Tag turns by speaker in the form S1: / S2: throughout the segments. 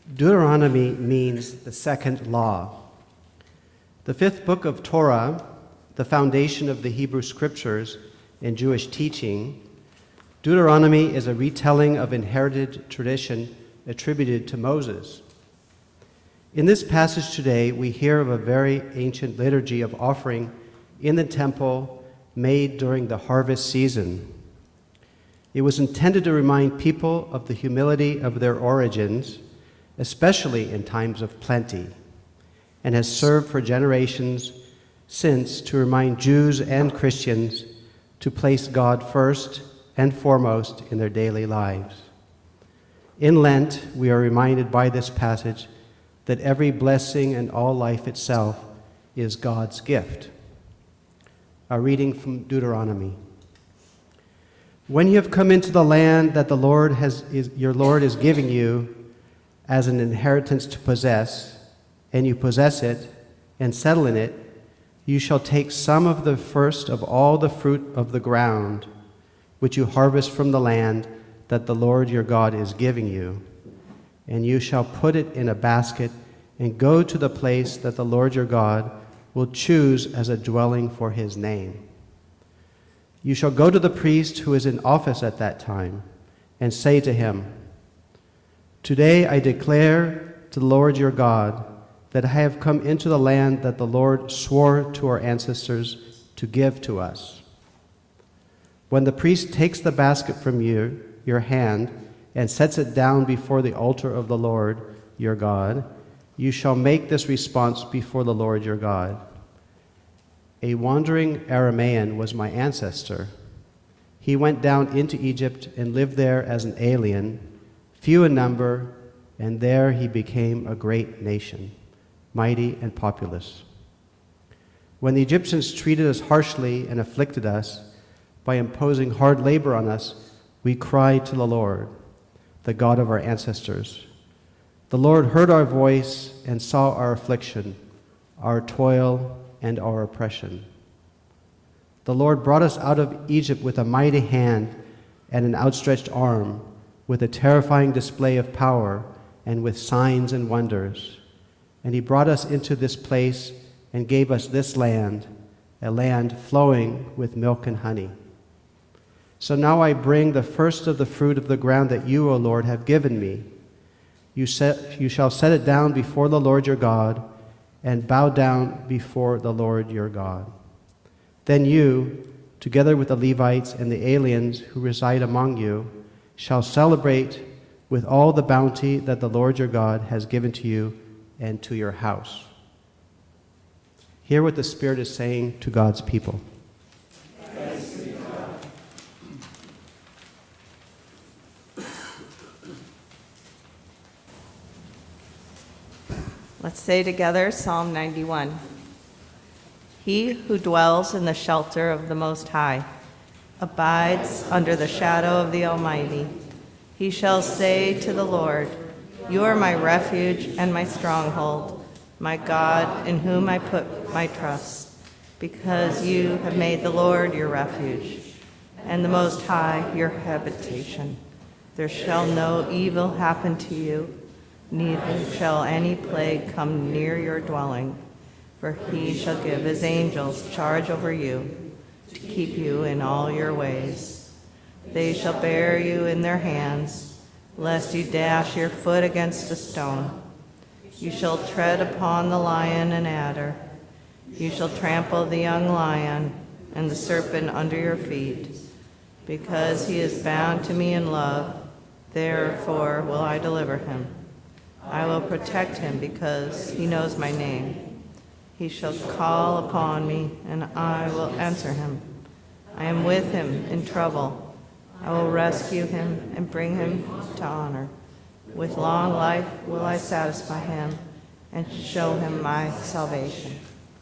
S1: Deuteronomy means the second law. The fifth book of Torah, the foundation of the Hebrew Scriptures and Jewish teaching, Deuteronomy is a retelling of inherited tradition attributed to Moses. In this passage today, we hear of a very ancient liturgy of offering in the temple made during the harvest season. It was intended to remind people of the humility of their origins, especially in times of plenty, and has served for generations since to remind Jews and Christians to place God first and foremost in their daily lives. In Lent, we are reminded by this passage that every blessing and all life itself is God's gift. A reading from Deuteronomy. When you have come into the land that your Lord is giving you as an inheritance to possess, and you possess it and settle in it, you shall take some of the first of all the fruit of the ground, which you harvest from the land that the Lord your God is giving you, and you shall put it in a basket and go to the place that the Lord your God will choose as a dwelling for his name. You shall go to the priest who is in office at that time and say to him, "Today I declare to the Lord your God that I have come into the land that the Lord swore to our ancestors to give to us." When the priest takes the basket from your hand and sets it down before the altar of the Lord your God, you shall make this response before the Lord your God. "A wandering Aramaean was my ancestor. He went down into Egypt and lived there as an alien, few in number, and there he became a great nation, mighty and populous. When the Egyptians treated us harshly and afflicted us by imposing hard labor on us, we cried to the Lord, the God of our ancestors. The Lord heard our voice and saw our affliction, our toil, and our oppression. The Lord brought us out of Egypt with a mighty hand and an outstretched arm, with a terrifying display of power and with signs and wonders. And he brought us into this place and gave us this land, a land flowing with milk and honey. So now I bring the first of the fruit of the ground that you, O Lord, have given me. You shall set it down before the Lord your God, and bow down before the Lord your God. Then you, together with the Levites and the aliens who reside among you, shall celebrate with all the bounty that the Lord your God has given to you and to your house." Hear what the Spirit is saying to God's people.
S2: Let's say together Psalm 91. He who dwells in the shelter of the Most High abides under the shadow of the Almighty. He shall say to the Lord, "You are my refuge and my stronghold, my God in whom I put my trust, because you have made the Lord your refuge, and the Most High your habitation. There shall no evil happen to you, neither shall any plague come near your dwelling, for he shall give his angels charge over you, to keep you in all your ways. They shall bear you in their hands, lest you dash your foot against a stone. You shall tread upon the lion and adder. You shall trample the young lion and the serpent under your feet. Because he is bound to me in love, therefore will I deliver him. I will protect him because he knows my name. He shall call upon me, and I will answer him. I am with him in trouble. I will rescue him and bring him to honor. With long life will I satisfy him and show him my salvation."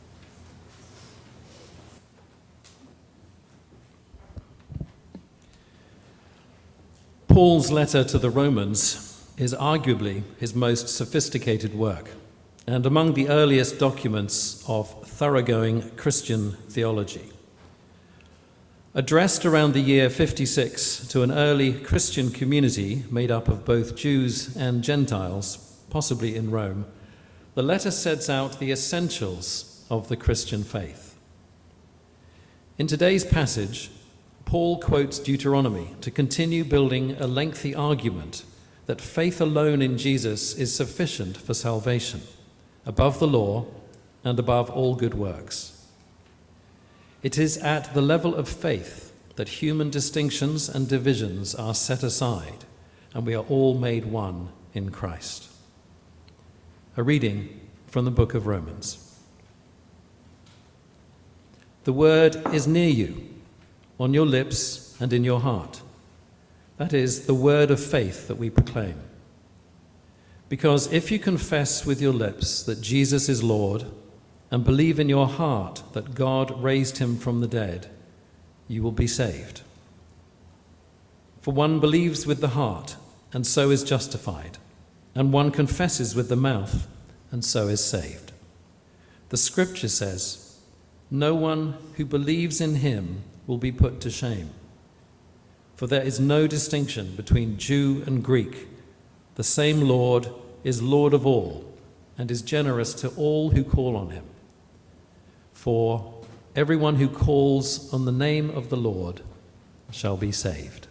S3: Paul's letter to the Romans is arguably his most sophisticated work, and among the earliest documents of thoroughgoing Christian theology. Addressed around the year 56 to an early Christian community made up of both Jews and Gentiles, possibly in Rome, the letter sets out the essentials of the Christian faith. In today's passage, Paul quotes Deuteronomy to continue building a lengthy argument that faith alone in Jesus is sufficient for salvation, above the law and above all good works. It is at the level of faith that human distinctions and divisions are set aside, and we are all made one in Christ. A reading from the book of Romans. The word is near you, on your lips and in your heart. That is the word of faith that we proclaim. Because if you confess with your lips that Jesus is Lord and believe in your heart that God raised him from the dead, you will be saved. For one believes with the heart and so is justified, and one confesses with the mouth and so is saved. The scripture says, "No one who believes in him will be put to shame. For there is no distinction between Jew and Greek. The same Lord is Lord of all and is generous to all who call on him. For everyone who calls on the name of the Lord shall be saved."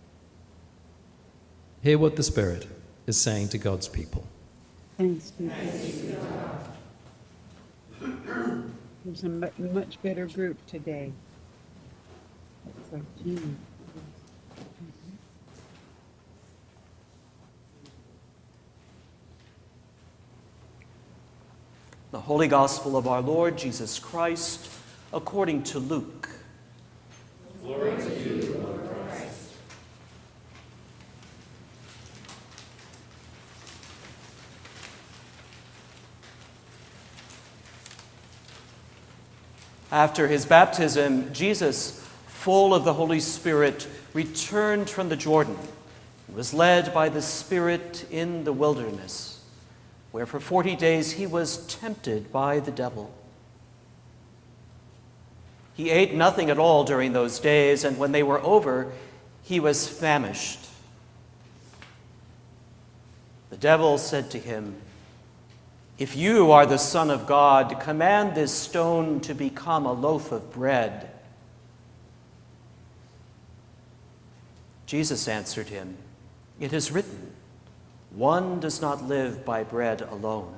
S3: Hear what the Spirit is saying to God's people.
S4: Thanks be to God. There's a much better group today. It's like, gee.
S5: The Holy Gospel of our Lord Jesus Christ, according to Luke.
S6: Glory to you, Lord Christ.
S5: After his baptism, Jesus, full of the Holy Spirit, returned from the Jordan and was led by the Spirit in the wilderness, where for 40 days he was tempted by the devil. He ate nothing at all during those days, and when they were over, he was famished. The devil said to him, "If you are the Son of God, command this stone to become a loaf of bread." Jesus answered him, "It is written, 'One does not live by bread alone.'"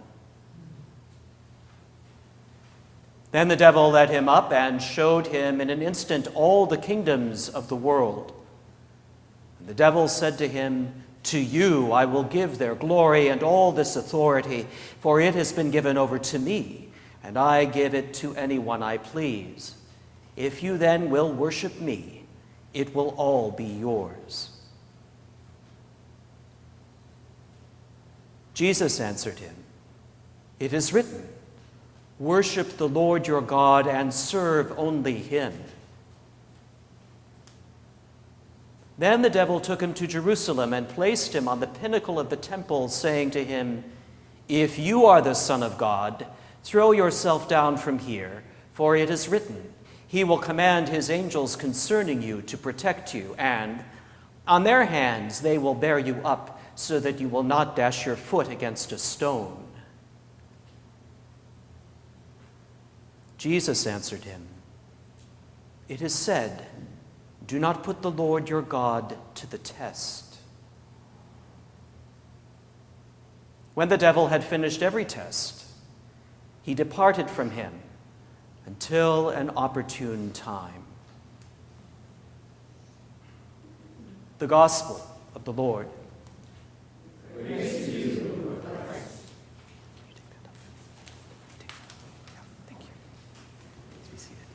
S5: Then the devil led him up and showed him in an instant all the kingdoms of the world. And the devil said to him, "To you I will give their glory and all this authority, for it has been given over to me, and I give it to anyone I please. If you then will worship me, it will all be yours." Jesus answered him, "It is written, 'Worship the Lord your God and serve only him.'" Then the devil took him to Jerusalem and placed him on the pinnacle of the temple, saying to him, "If you are the Son of God, throw yourself down from here, for it is written, 'He will command his angels concerning you to protect you, and on their hands they will bear you up, so that you will not dash your foot against a stone.'" Jesus answered him, "It is said, 'Do not put the Lord your God to the test.'" When the devil had finished every test, he departed from him until an opportune time. The Gospel of the Lord.
S6: Praise to you, Lord Christ.
S5: Thank you. Please be seated.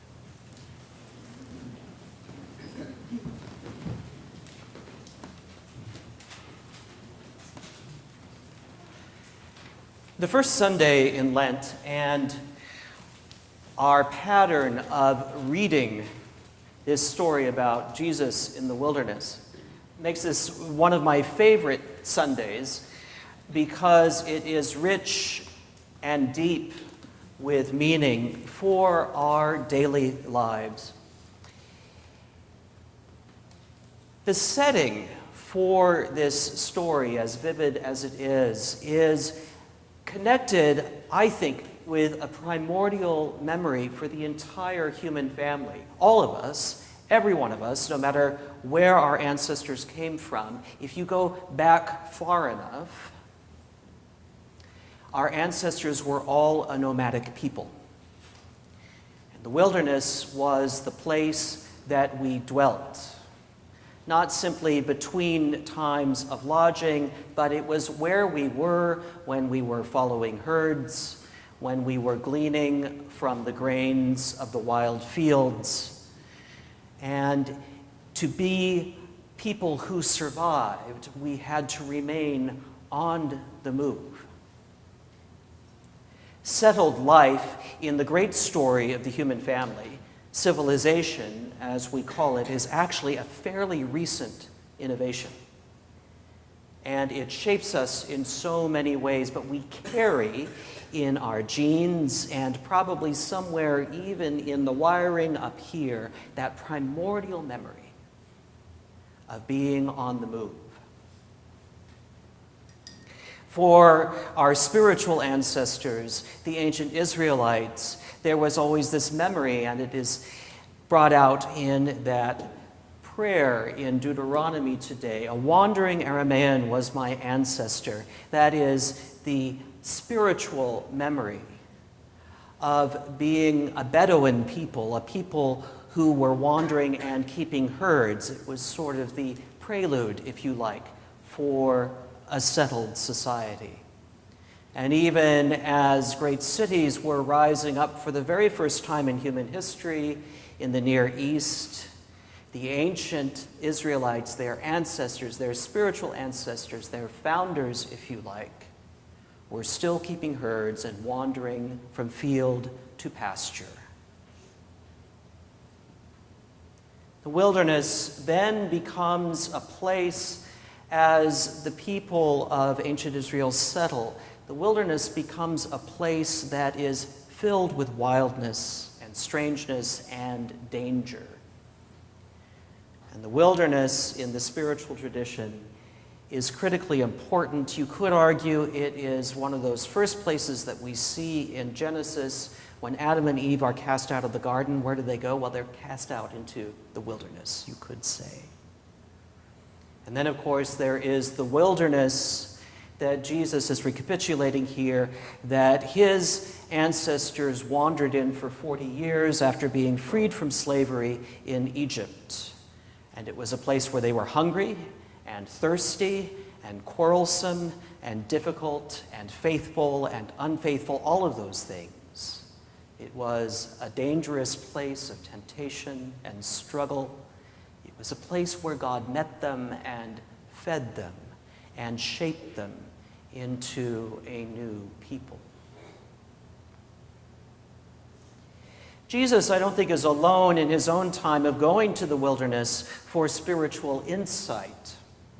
S5: The first Sunday in Lent and our pattern of reading this story about Jesus in the wilderness makes this one of my favorite Sundays because it is rich and deep with meaning for our daily lives. The setting for this story, as vivid as it is connected, I think, with a primordial memory for the entire human family. All of us, every one of us, no matter where our ancestors came from, if you go back far enough, our ancestors were all a nomadic people. And the wilderness was the place that we dwelt. Not simply between times of lodging, but it was where we were when we were following herds, when we were gleaning from the grains of the wild fields. And to be people who survived, we had to remain on the move. Settled life in the great story of the human family, civilization, as we call it, is actually a fairly recent innovation. And it shapes us in so many ways, but we carry in our genes and probably somewhere even in the wiring up here that primordial memory of being on the move. For our spiritual ancestors, the ancient Israelites, there was always this memory, and it is brought out in that prayer in Deuteronomy today. A wandering Aramaean was my ancestor. That is the spiritual memory of being a Bedouin people, a people who were wandering and keeping herds. It was sort of the prelude, if you like, for a settled society. And even as great cities were rising up for the very first time in human history in the Near East, the ancient Israelites, their ancestors, their spiritual ancestors, their founders, if you like, were still keeping herds and wandering from field to pasture. The wilderness then becomes a place, as the people of ancient Israel settle, the wilderness becomes a place that is filled with wildness and strangeness and danger. And the wilderness in the spiritual tradition is critically important. You could argue it is one of those first places that we see in Genesis when Adam and Eve are cast out of the garden. Where do they go? Well, they're cast out into the wilderness, you could say. And then, of course, there is the wilderness that Jesus is recapitulating here, that his ancestors wandered in for 40 years after being freed from slavery in Egypt. And it was a place where they were hungry and thirsty and quarrelsome and difficult and faithful and unfaithful, all of those things. It was a dangerous place of temptation and struggle. It was a place where God met them and fed them and shaped them into a new people. Jesus, I don't think, is alone in his own time of going to the wilderness for spiritual insight.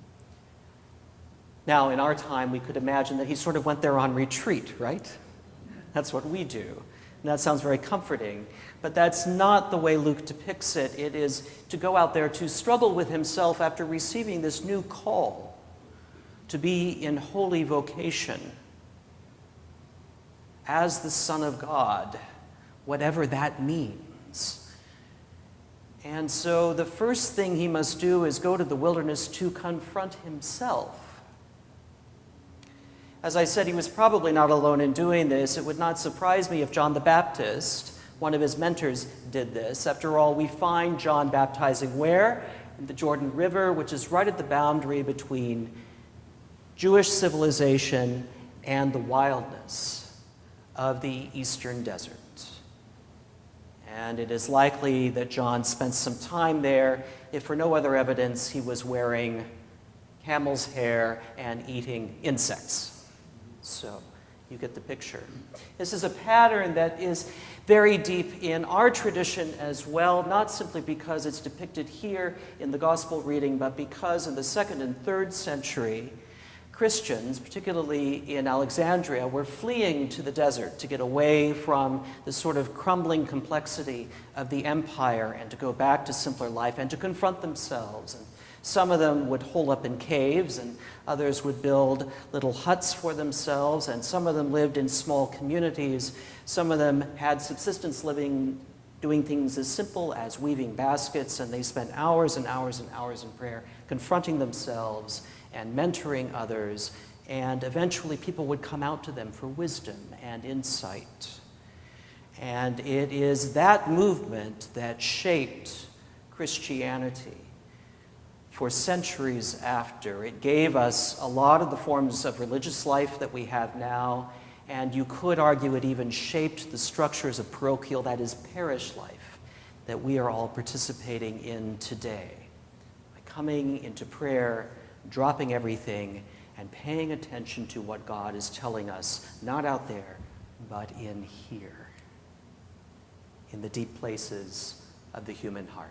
S5: Now, in our time, we could imagine that he sort of went there on retreat, right? That's what we do. And that sounds very comforting. But that's not the way Luke depicts it. It is to go out there to struggle with himself after receiving this new call to be in holy vocation as the Son of God, whatever that means. And so the first thing he must do is go to the wilderness to confront himself. As I said, he was probably not alone in doing this. It would not surprise me if John the Baptist, one of his mentors, did this. After all, we find John baptizing where? In the Jordan River, which is right at the boundary between Jewish civilization and the wildness of the eastern desert. And it is likely that John spent some time there. If for no other evidence, he was wearing camel's hair and eating insects. So you get the picture. This is a pattern that is very deep in our tradition as well, not simply because it's depicted here in the gospel reading, but because in the 2nd and 3rd century, Christians, particularly in Alexandria, were fleeing to the desert to get away from the sort of crumbling complexity of the empire and to go back to simpler life and to confront themselves and Some of them would hole up in caves, and others would build little huts for themselves, and some of them lived in small communities. Some of them had subsistence living, doing things as simple as weaving baskets, and they spent hours and hours and hours in prayer, confronting themselves and mentoring others, and eventually people would come out to them for wisdom and insight. And it is that movement that shaped Christianity for centuries after. It gave us a lot of the forms of religious life that we have now, and you could argue it even shaped the structures of parochial, that is, parish life, that we are all participating in today. By coming into prayer, dropping everything, and paying attention to what God is telling us, not out there, but in here, in the deep places of the human heart.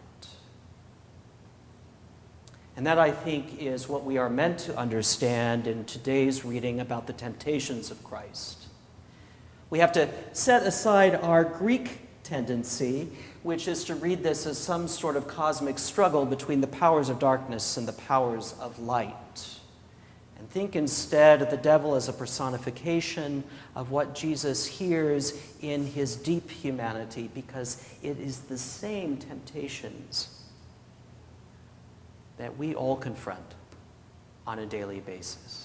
S5: And that, I think, is what we are meant to understand in today's reading about the temptations of Christ. We have to set aside our Greek tendency, which is to read this as some sort of cosmic struggle between the powers of darkness and the powers of light, and think instead of the devil as a personification of what Jesus hears in his deep humanity, because it is the same temptations that we all confront on a daily basis.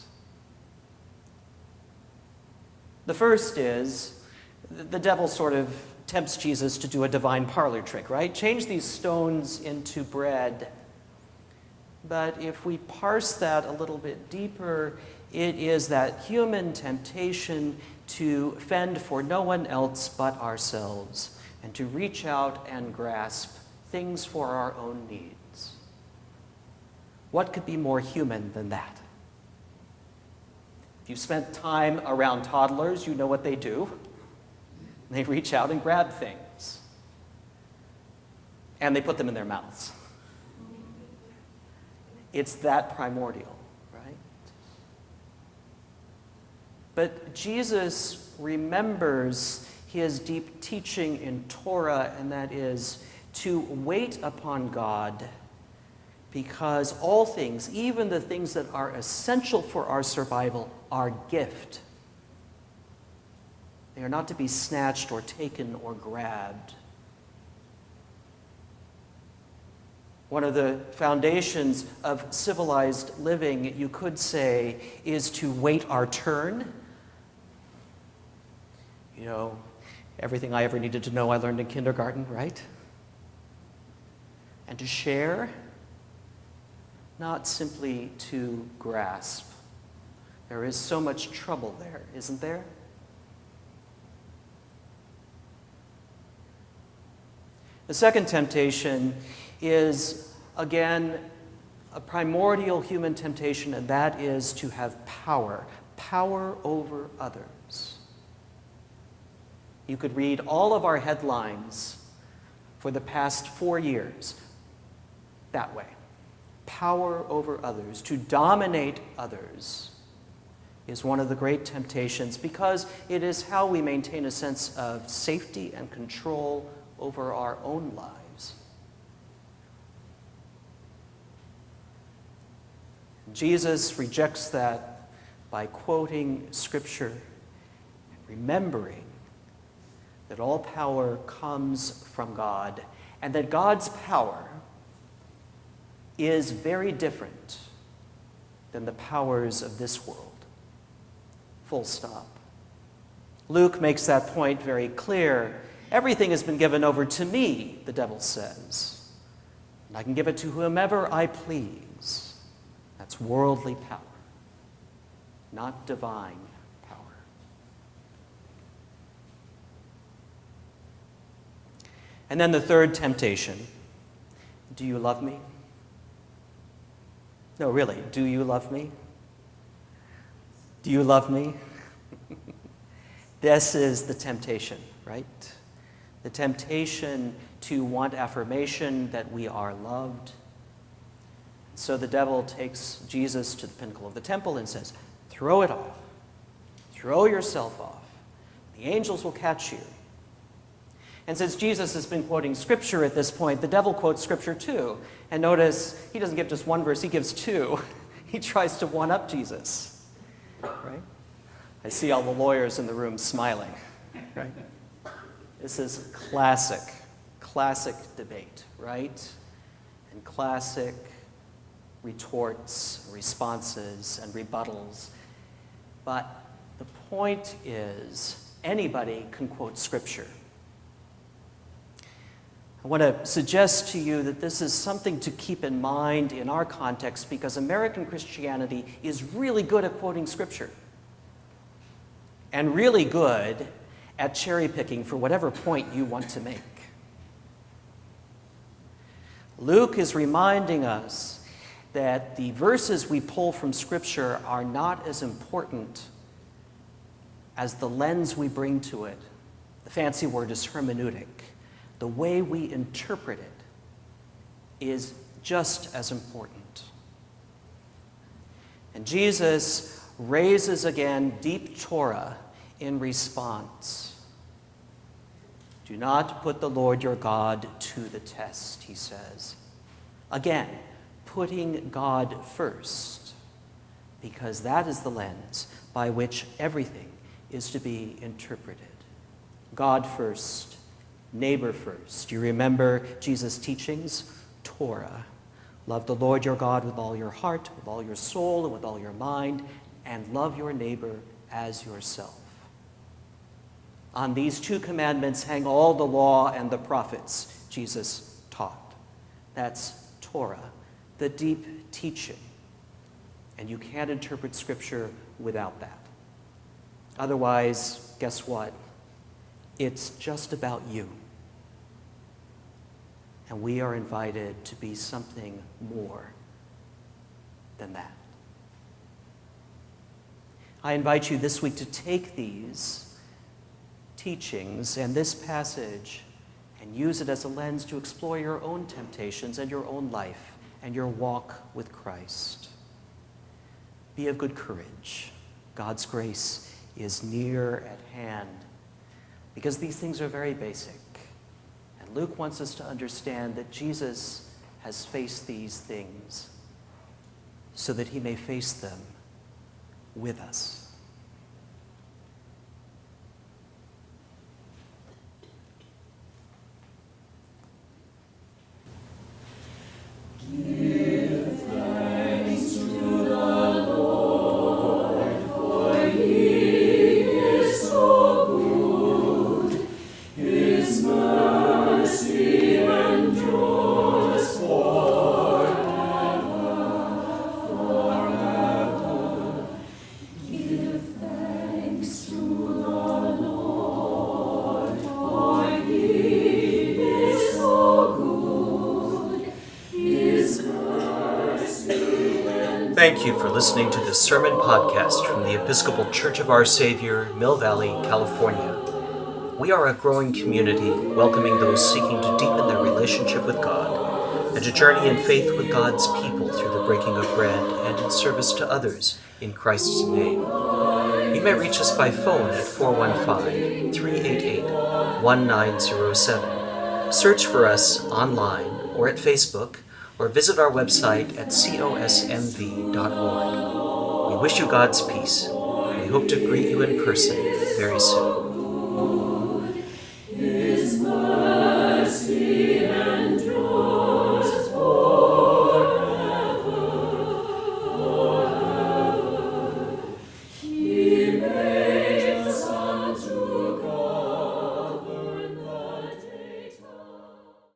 S5: The first is the devil sort of tempts Jesus to do a divine parlor trick, right? Change these stones into bread. But if we parse that a little bit deeper, it is that human temptation to fend for no one else but ourselves, and to reach out and grasp things for our own needs. What could be more human than that? If you've spent time around toddlers, you know what they do. They reach out and grab things. And they put them in their mouths. It's that primordial, right? But Jesus remembers his deep teaching in Torah, and that is to wait upon God, because all things, even the things that are essential for our survival, are gift. They are not to be snatched or taken or grabbed. One of the foundations of civilized living, you could say, is to wait our turn. You know, everything I ever needed to know I learned in kindergarten, right? And to share, not simply to grasp. There is so much trouble there, isn't there? The second temptation is, again, a primordial human temptation, and that is to have power over others. You could read all of our headlines for the past 4 years that way. Power over others, to dominate others, is one of the great temptations, because it is how we maintain a sense of safety and control over our own lives. Jesus rejects that by quoting Scripture and remembering that all power comes from God, and that God's power is very different than the powers of this world. Full stop. Luke makes that point very clear. Everything has been given over to me, the devil says, and I can give it to whomever I please. That's worldly power, not divine power. And then the third temptation, do you love me? No, really, do you love me? Do you love me? This is the temptation, right? The temptation to want affirmation that we are loved. So the devil takes Jesus to the pinnacle of the temple and says, throw it off. Throw yourself off. The angels will catch you. And since Jesus has been quoting Scripture at this point, the devil quotes Scripture too. And notice, he doesn't give just one verse, he gives two. He tries to one-up Jesus, right? I see all the lawyers in the room smiling, right? This is classic debate, right? And classic retorts, responses, and rebuttals. But the point is, anybody can quote Scripture. I want to suggest to you that this is something to keep in mind in our context because American Christianity is really good at quoting Scripture and really good at cherry picking for whatever point you want to make. Luke is reminding us that the verses we pull from Scripture are not as important as the lens we bring to it. The fancy word is hermeneutic. The way we interpret it is just as important. And Jesus raises again deep Torah in response. Do not put the Lord your God to the test, he says. Again, putting God first, because that is the lens by which everything is to be interpreted. God first, neighbor first. You remember Jesus' teachings? Torah. Love the Lord your God with all your heart, with all your soul, and with all your mind, and love your neighbor as yourself. On these two commandments hang all the law and the prophets, Jesus taught. That's Torah, the deep teaching. And you can't interpret Scripture without that. Otherwise, guess what? It's just about you. And we are invited to be something more than that. I invite you this week to take these teachings and this passage and use it as a lens to explore your own temptations and your own life and your walk with Christ. Be of good courage. God's grace is near at hand because these things are very basic. And Luke wants us to understand that Jesus has faced these things so that he may face them with us.
S7: Thank you for listening to this sermon podcast from the Episcopal Church of Our Savior, Mill Valley, California. We are a growing community welcoming those seeking to deepen their relationship with God and to journey in faith with God's people through the breaking of bread and in service to others in Christ's name. You may reach us by phone at 415-388-1907. Search for us online or at Facebook, or visit our website at cosmv.org. We wish you God's peace. We hope to greet you in person very soon.